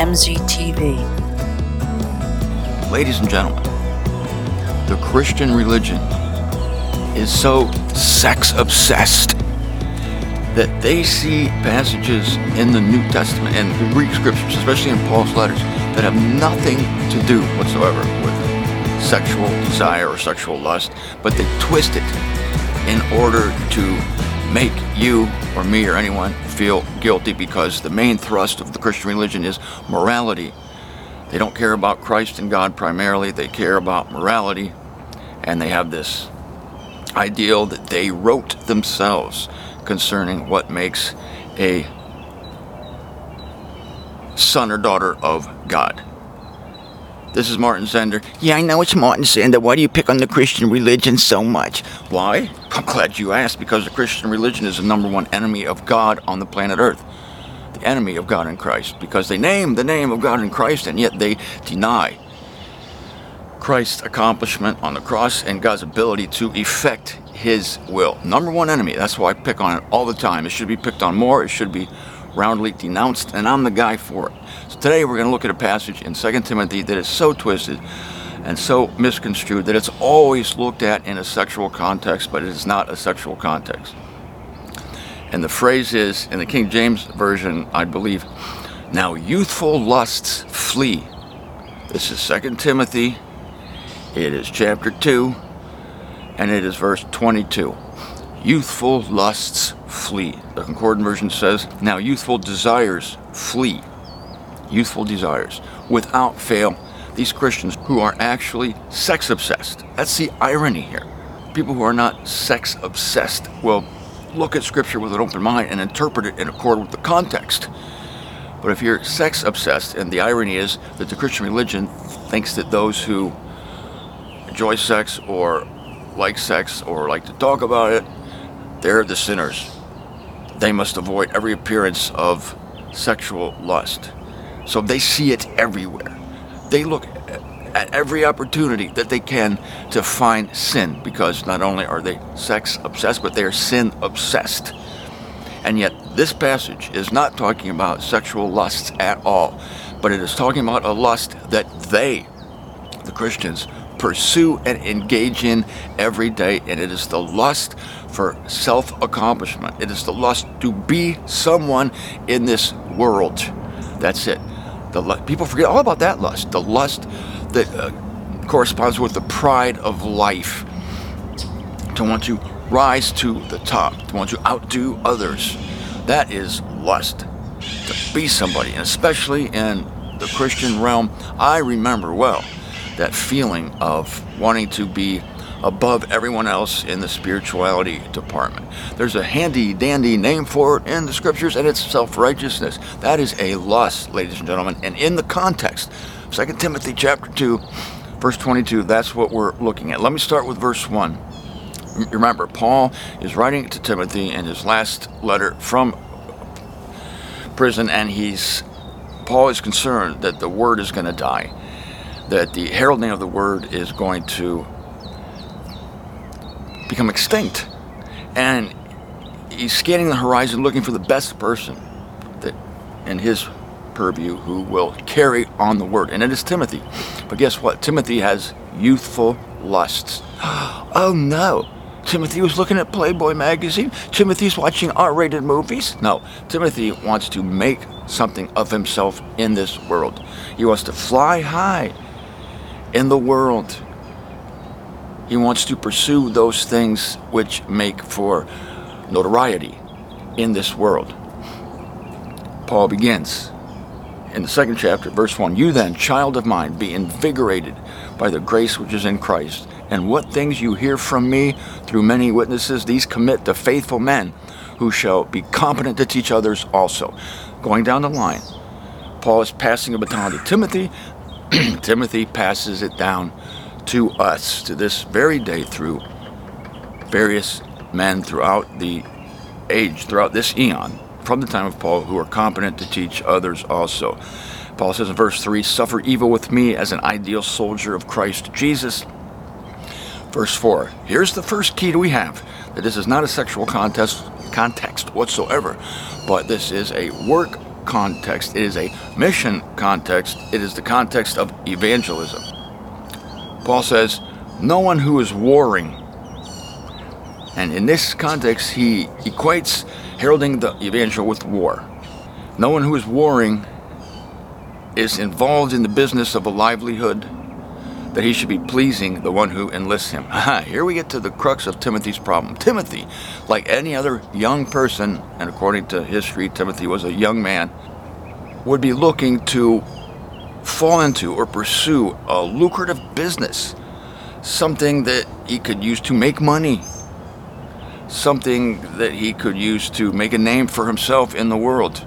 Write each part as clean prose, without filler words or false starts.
MZTV. Ladies and gentlemen, the Christian religion is so sex-obsessed that they see passages in the New Testament and the Greek scriptures, especially in Paul's letters, that have nothing to do whatsoever with sexual desire or sexual lust, but they twist it in order to make you or me or anyone feel guilty, because the main thrust of the Christian religion is morality. They don't care about Christ and God primarily, they care about morality, and they have this ideal that they wrote themselves concerning what makes a son or daughter of God. This is Martin Zender. Yeah, I know it's Martin Zender. Why do you pick on the Christian religion so much? Why? I'm glad you asked, because the Christian religion is the number one enemy of God on the planet Earth. The enemy of God in Christ, because they name the name of God in Christ, and yet they deny Christ's accomplishment on the cross and God's ability to effect His will. Number one enemy. That's why I pick on it all the time. It should be picked on more. It should be roundly denounced, and I'm the guy for it. So today we're going to look at a passage in 2 Timothy that is so twisted and so misconstrued that it's always looked at in a sexual context, but it is not a sexual context. And the phrase is, in the King James Version, I believe, "Now youthful lusts flee." This is 2 Timothy. It is chapter 2, and it is verse 22. Youthful lusts flee. The Concordant Version says, "Now youthful desires flee." Youthful desires. Without fail, these Christians who are actually sex-obsessed. That's the irony here. People who are not sex-obsessed will look at Scripture with an open mind and interpret it in accord with the context. But if you're sex-obsessed, and the irony is that the Christian religion thinks that those who enjoy sex or like to talk about it, they're the sinners. They must avoid every appearance of sexual lust. So they see it everywhere. They look at every opportunity that they can to find sin, because not only are they sex-obsessed, but they are sin-obsessed. And yet this passage is not talking about sexual lusts at all, but it is talking about a lust that they, the Christians, pursue and engage in every day, and it is the lust for self-accomplishment. It is the lust to be someone in this world. That's it. People forget all about that lust. The lust that corresponds with the pride of life, to want to rise to the top, to want to outdo others. That is lust, to be somebody, and especially in the Christian realm. I remember well that feeling of wanting to be above everyone else in the spirituality department. There's a handy-dandy name for it in the Scriptures, and it's self-righteousness. That is a lust, ladies and gentlemen. And in the context, 2 Timothy chapter 2, verse 22, that's what we're looking at. Let me start with verse 1. Remember, Paul is writing to Timothy in his last letter from prison, and Paul is concerned that the word is going to die, that the heralding of the word is going to become extinct. And he's scanning the horizon looking for the best person that in his purview who will carry on the word. And it is Timothy. But guess what? Timothy has youthful lusts. Oh no. Timothy was looking at Playboy magazine. Timothy's watching R-rated movies. No, Timothy wants to make something of himself in this world. He wants to fly high in the world. He wants to pursue those things which make for notoriety in this world. Paul begins in the 2nd chapter, verse 1. "You then, child of mine, be invigorated by the grace which is in Christ. And what things you hear from me through many witnesses, these commit to faithful men who shall be competent to teach others also." Going down the line, Paul is passing a baton to Timothy. Timothy passes it down to us, to this very day, through various men throughout the age, throughout this eon, from the time of Paul, who are competent to teach others also. Paul says in verse 3, "Suffer evil with me as an ideal soldier of Christ Jesus." Verse 4, here's the first key we have, that this is not a sexual context whatsoever, but this is a work context. It is a mission context. It is the context of evangelism. Paul says, no one who is warring. And in this context, he equates heralding the evangel with war. No one who is warring is involved in the business of a livelihood, that he should be pleasing the one who enlists him. Here we get to the crux of Timothy's problem. Timothy, like any other young person, and according to history, Timothy was a young man, would be looking to fall into or pursue a lucrative business, something that he could use to make money, something that he could use to make a name for himself in the world.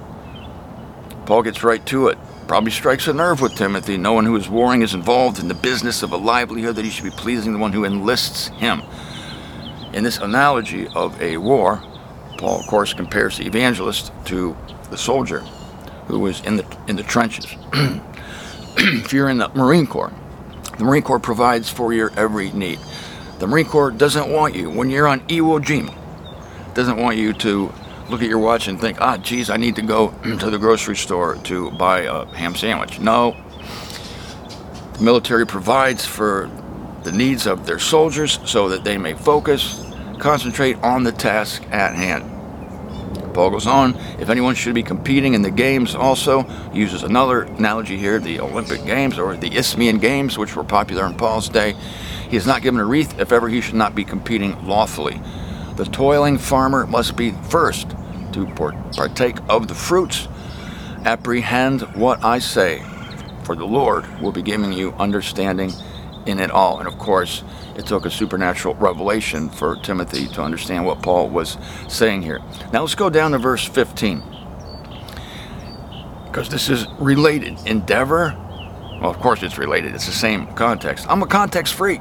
Paul gets right to it. Probably strikes a nerve with Timothy. No one who is warring is involved in the business of a livelihood, that he should be pleasing the one who enlists him. In this analogy of a war, Paul, of course, compares the evangelist to the soldier who is in the trenches. If you're in the Marine Corps, the Marine Corps provides for your every need. The Marine Corps doesn't want you, when you're on Iwo Jima, doesn't want you to look at your watch and think, geez, I need to go to the grocery store to buy a ham sandwich. No. The military provides for the needs of their soldiers so that they may focus, concentrate on the task at hand. Paul goes on, if anyone should be competing in the games also, he uses another analogy here, the Olympic Games or the Isthmian Games, which were popular in Paul's day. He is not given a wreath if ever he should not be competing lawfully. The toiling farmer must be first to partake of the fruits. Apprehend what I say, for the Lord will be giving you understanding in it all. And of course, it took a supernatural revelation for Timothy to understand what Paul was saying here. Now let's go down to verse 15, because this is related. Endeavor, well, of course it's related. It's the same context. I'm a context freak.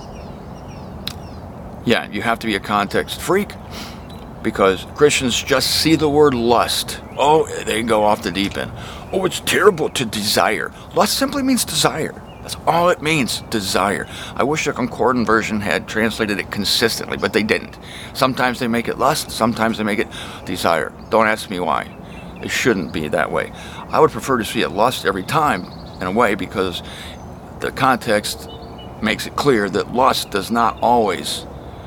Yeah, you have to be a context freak, because Christians just see the word lust. Oh, they go off the deep end. Oh, it's terrible to desire. Lust simply means desire. That's all it means, desire. I wish the Concordant version had translated it consistently, but they didn't. Sometimes they make it lust, sometimes they make it desire. Don't ask me why. It shouldn't be that way. I would prefer to see it lust every time, in a way, because the context makes it clear that lust does not always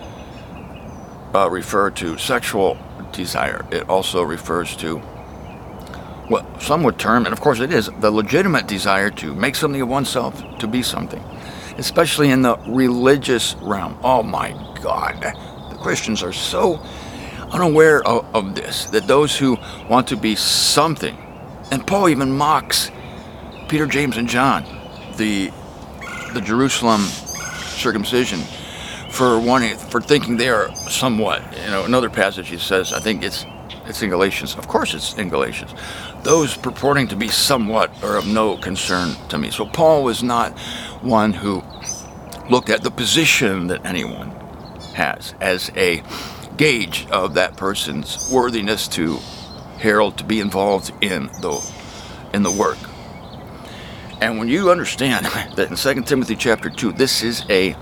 refer to sexual desire. It also refers to, well, some would term, and of course it is, the legitimate desire to make something of oneself, to be something, especially in the religious realm. Oh my God, the Christians are so unaware of this, that those who want to be something, and Paul even mocks Peter, James, and John, the Jerusalem circumcision, for thinking they are somewhat. Another passage he says, I think it's in Galatians. Of course it's in Galatians. Those purporting to be somewhat are of no concern to me. So Paul was not one who looked at the position that anyone has as a gauge of that person's worthiness to herald, to be involved in the work. And when you understand that in 2 Timothy chapter 2, this is a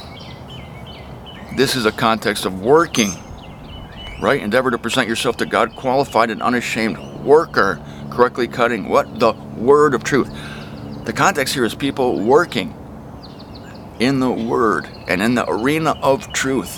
context of working, right? Endeavor to present yourself to God, qualified and unashamed worker, correctly cutting what? The word of truth. The context here is people working in the word and in the arena of truth.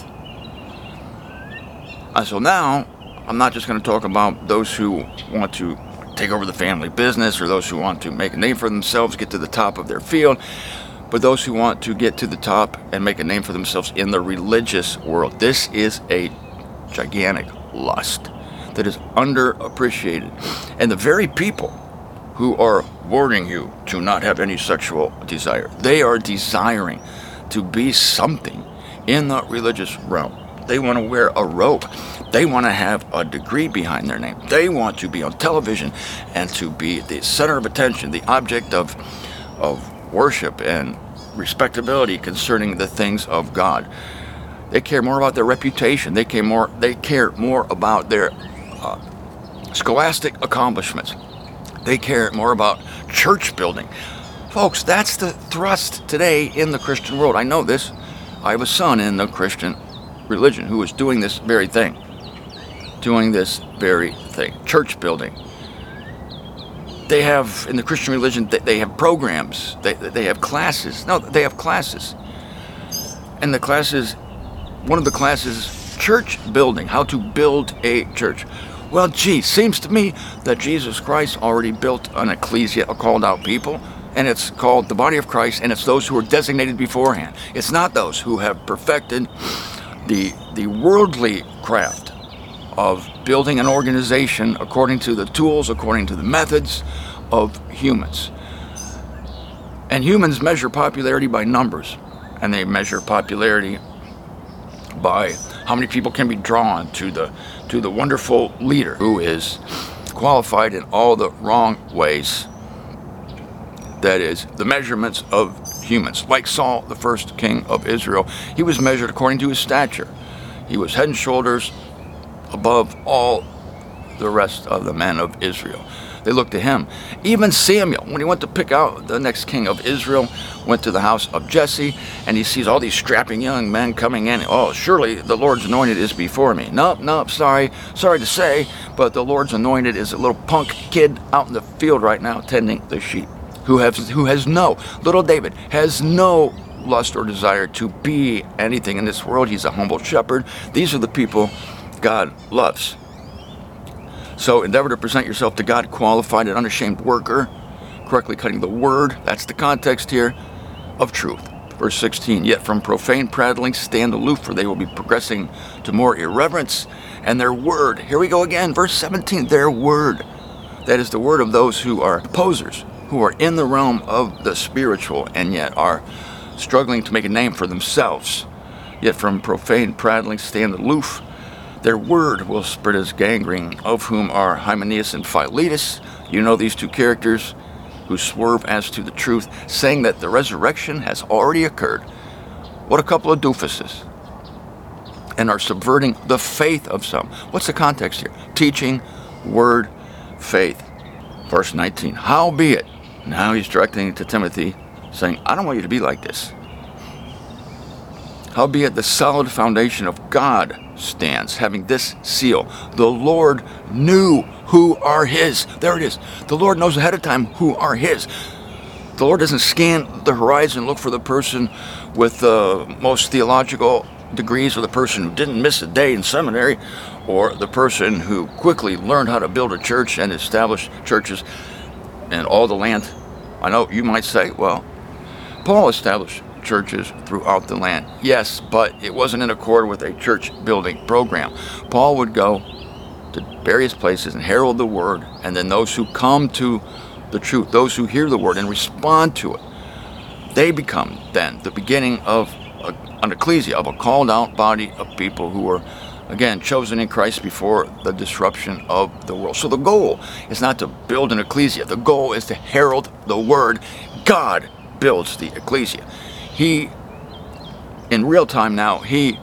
So now, I'm not just going to talk about those who want to take over the family business, or those who want to make a name for themselves, get to the top of their field, but those who want to get to the top and make a name for themselves in the religious world. This is a gigantic lust that is underappreciated. And the very people who are warning you to not have any sexual desire, they are desiring to be something in the religious realm. They want to wear a robe. They want to have a degree behind their name. They want to be on television and to be the center of attention, the object of worship and respectability concerning the things of God. They care more about their reputation. They care more about their scholastic accomplishments. They care more about church building. Folks, that's the thrust today in the Christian world. I know this. I have a son in the Christian religion who is doing this very thing. Church building. They have, in the Christian religion, they have programs. They have classes. No, they have classes. And the classes, one of the classes, church building, how to build a church. Well, gee, seems to me that Jesus Christ already built an ecclesia, a called out people, and it's called the body of Christ, and it's those who are designated beforehand. It's not those who have perfected the worldly craft of building an organization according to the tools, according to the methods of humans. And humans measure popularity by numbers, and they measure popularity by how many people can be drawn to the wonderful leader who is qualified in all the wrong ways. That is, the measurements of humans. Like Saul, the first king of Israel, he was measured according to his stature. He was head and shoulders above all the rest of the men of Israel. They looked to him. Even Samuel, when he went to pick out the next king of Israel, went to the house of Jesse, and he sees all these strapping young men coming in. Oh, surely the Lord's anointed is before me. Nope, sorry to say, but the Lord's anointed is a little punk kid out in the field right now tending the sheep, who has no, little David has no lust or desire to be anything in this world. He's a humble shepherd. These are the people God loves. So endeavor to present yourself to God, qualified and unashamed worker, correctly cutting the word. That's the context here of truth. Verse 16, yet from profane prattling stand aloof, for they will be progressing to more irreverence. And their word, here we go again, verse 17, their word. That is the word of those who are posers, who are in the realm of the spiritual and yet are struggling to make a name for themselves. Yet from profane prattling stand aloof. Their word will spread as gangrene, of whom are Hymenaeus and Philetus. You know these two characters who swerve as to the truth, saying that the resurrection has already occurred. What a couple of doofuses. And are subverting the faith of some. What's the context here? Teaching, word, faith. Verse 19, howbeit, now he's directing to Timothy, saying, I don't want you to be like this. Howbeit the solid foundation of God stands, having this seal. The Lord knew who are his. There it is. The Lord knows ahead of time who are his. The Lord doesn't scan the horizon, look for the person with the most theological degrees, or the person who didn't miss a day in seminary, or the person who quickly learned how to build a church and establish churches in all the land. I know you might say, well, Paul established churches throughout the land. Yes, but it wasn't in accord with a church building program. Paul would go to various places and herald the word, and then those who come to the truth, those who hear the word and respond to it, they become then the beginning of an ecclesia, of a called out body of people who were, again, chosen in Christ before the disruption of the world. So the goal is not to build an ecclesia. The goal is to herald the word. God builds the ecclesia. He, in real time now, he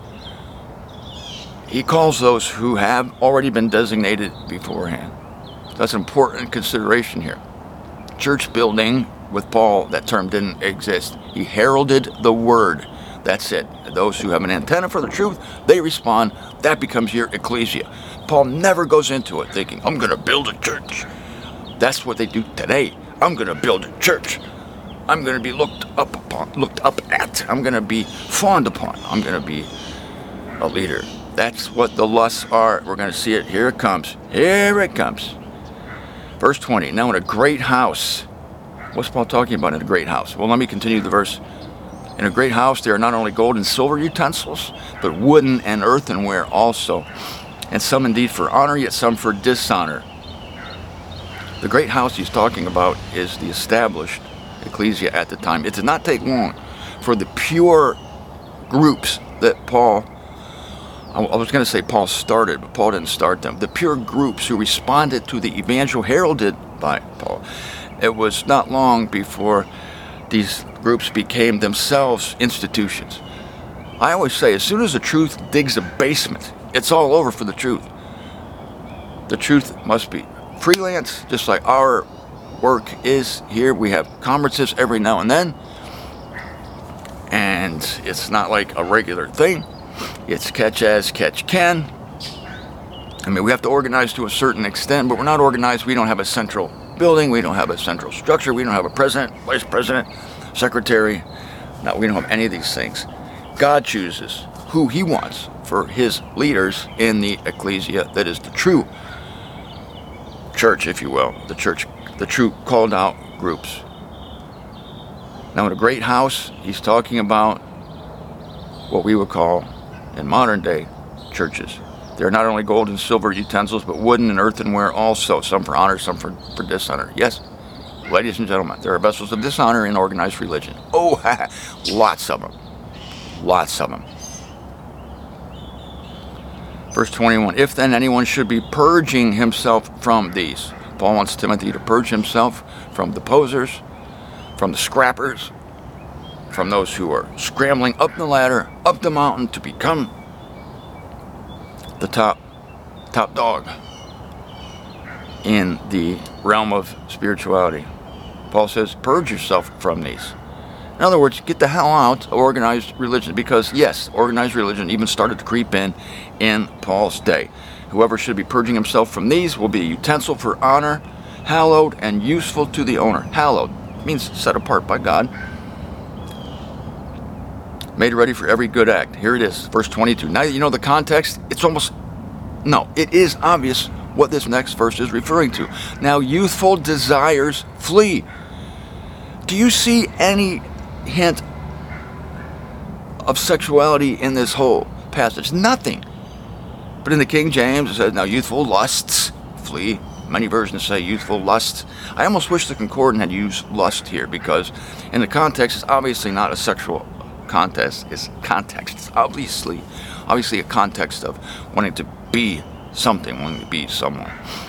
calls those who have already been designated beforehand. That's an important consideration here. Church building, with Paul, that term didn't exist. He heralded the word. That's it. Those who have an antenna for the truth, they respond. That becomes your ecclesia. Paul never goes into it thinking, I'm going to build a church. That's what they do today. I'm going to build a church. I'm going to be looked up at. I'm going to be fawned upon. I'm going to be a leader. That's what the lusts are. We're going to see it. Here it comes. Here it comes. Verse 20. Now in a great house. What's Paul talking about in a great house? Well, let me continue the verse. In a great house there are not only gold and silver utensils, but wooden and earthenware also. And some indeed for honor, yet some for dishonor. The great house he's talking about is the established ecclesia at the time. It did not take long for the pure groups that Paul, I was going to say Paul started, but Paul didn't start them. The pure groups who responded to the evangel heralded by Paul. It was not long before these groups became themselves institutions. I always say, as soon as the truth digs a basement, it's all over for the truth. The truth must be freelance, just like our work is here. We have conferences every now and then, and it's not like a regular thing. It's catch as catch can. I mean, we have to organize to a certain extent, but we're not organized. We don't have a central building. We don't have a central structure. We don't have a president, vice president, secretary. No, we don't have any of these things. God chooses who he wants for his leaders in the ecclesia, that is the true church, if you will, the church, the true called out groups. Now in a great house, he's talking about what we would call in modern day churches. They're not only gold and silver utensils, but wooden and earthenware also, some for honor, some for dishonor. Yes, ladies and gentlemen, there are vessels of dishonor in organized religion. Oh, lots of them. Lots of them. Verse 21, if then anyone should be purging himself from these. Paul wants Timothy to purge himself from the posers, from the scrappers, from those who are scrambling up the ladder, up the mountain to become the top dog in the realm of spirituality. Paul says, purge yourself from these. In other words, get the hell out of organized religion, because yes, organized religion even started to creep in Paul's day. Whoever should be purging himself from these will be a utensil for honor, hallowed and useful to the owner. Hallowed means set apart by God. Made ready for every good act. Here it is, verse 22. Now that you know the context, it is obvious what this next verse is referring to. Now youthful desires flee. Do you see any hint of sexuality in this whole passage? Nothing. But in the King James it says, now youthful lusts flee. Many versions say youthful lusts. I almost wish the Concordant had used lust here, because in the context it's obviously not a sexual context. It's obviously a context of wanting to be something, wanting to be someone.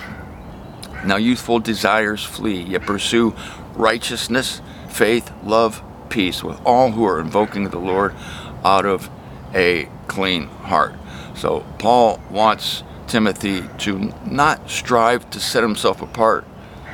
Now youthful desires flee, yet pursue righteousness, faith, love, peace with all who are invoking the Lord out of a clean heart. So Paul wants Timothy to not strive to set himself apart,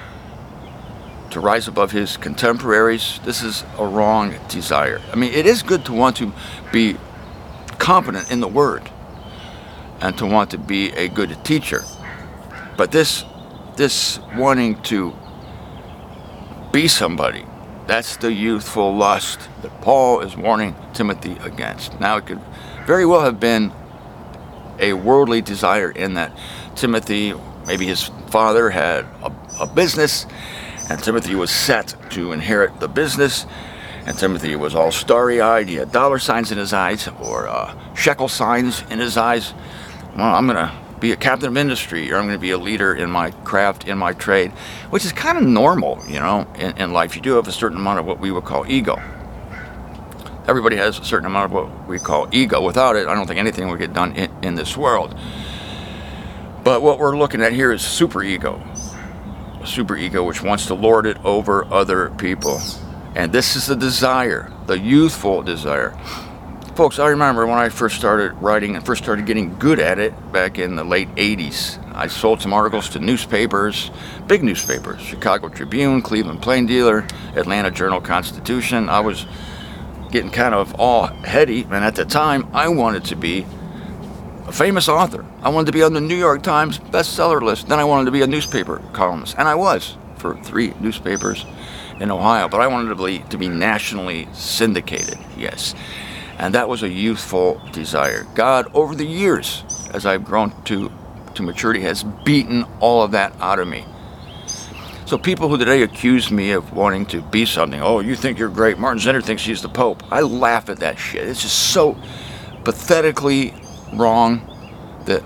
to rise above his contemporaries. This is a wrong desire. I mean, it is good to want to be competent in the Word and to want to be a good teacher. But this wanting to be somebody, that's the youthful lust that Paul is warning Timothy against. Now, it could very well have been a worldly desire in that Timothy, maybe his father had a business, and Timothy was set to inherit the business, and Timothy was all starry-eyed. He had dollar signs in his eyes, or shekel signs in his eyes. Well, I'm going to be a captain of industry, or I'm going to be a leader in my craft, in my trade, which is kind of normal, in life. You do have a certain amount of what we would call ego. Everybody has a certain amount of what we call ego. Without it, I don't think anything would get done in this world. But what we're looking at here is superego. A superego which wants to lord it over other people. And this is the desire, the youthful desire. Folks, I remember when I first started writing and first started getting good at it back in the late 80s. I sold some articles to newspapers, big newspapers, Chicago Tribune, Cleveland Plain Dealer, Atlanta Journal-Constitution. I was getting kind of all heady, and at the time I wanted to be a famous author. I wanted to be on the New York Times bestseller list. Then I wanted to be a newspaper columnist, and I was for 3 newspapers in Ohio, but I wanted to be nationally syndicated, yes. And that was a youthful desire. God, over the years, as I've grown to maturity, has beaten all of that out of me. So people who today accuse me of wanting to be something, oh, you think you're great, Martin Zinner thinks he's the Pope. I laugh at that shit. It's just so pathetically wrong that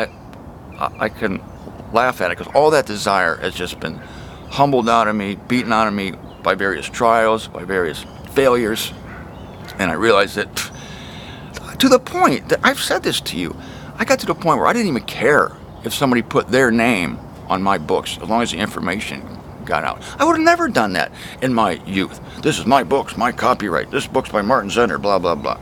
I can laugh at it, because all that desire has just been humbled out of me, beaten out of me by various trials, by various failures. And I realized that, to the point that I've said this to you, I got to the point where I didn't even care if somebody put their name on my books, as long as the information got out. I would have never done that in my youth. This is my books, my copyright. This book's by Martin Zinner, blah, blah, blah.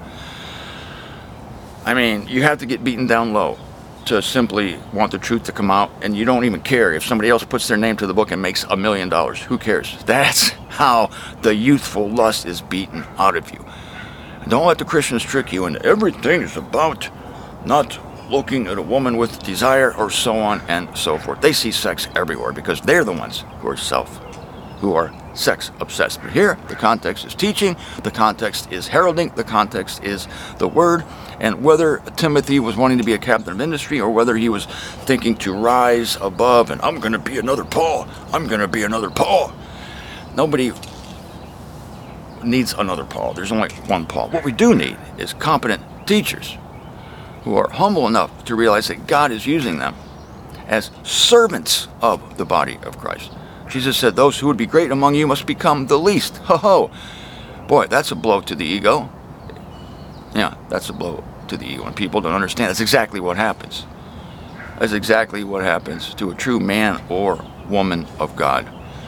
I mean, you have to get beaten down low to simply want the truth to come out, and you don't even care if somebody else puts their name to the book and makes $1 million. Who cares? That's how the youthful lust is beaten out of you. And don't let the Christians trick you into everything is about not looking at a woman with desire, or so on and so forth. They see sex everywhere because they're the ones who are sex obsessed. But here, the context is teaching, the context is heralding, the context is the word. And whether Timothy was wanting to be a captain of industry or whether he was thinking to rise above and I'm going to be another Paul, I'm going to be another Paul. Nobody needs another Paul. There's only one Paul. What we do need is competent teachers who are humble enough to realize that God is using them as servants of the body of Christ. Jesus said, those who would be great among you must become the least. Ho-ho. Boy, that's a blow to the ego. Yeah, that's a blow to the ego. And people don't understand. That's exactly what happens. That's exactly what happens to a true man or woman of God.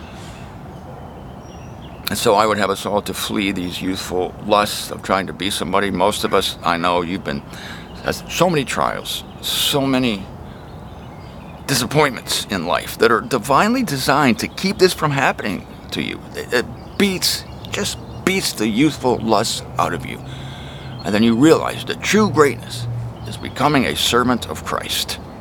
And so I would have us all to flee these youthful lusts of trying to be somebody. Most of us, I know, you've been so many trials, so many disappointments in life that are divinely designed to keep this from happening to you. It just beats the youthful lusts out of you. And then you realize that true greatness is becoming a servant of Christ.